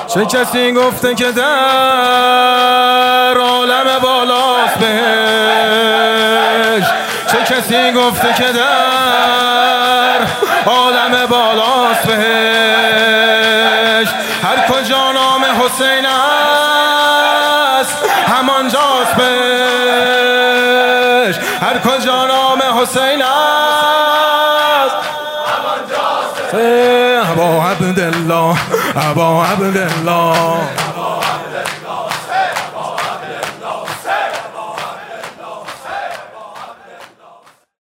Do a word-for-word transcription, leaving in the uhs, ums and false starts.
چه کسی گفته که در عالم بالاست بهش؟ چه کسی گفته که در عالم بالاست بهش؟ هر کجا نام حسین است همانجاست بهش. هر کجا نام حسین است همانجاست بهش. ابا عبدالله ابا عبدالله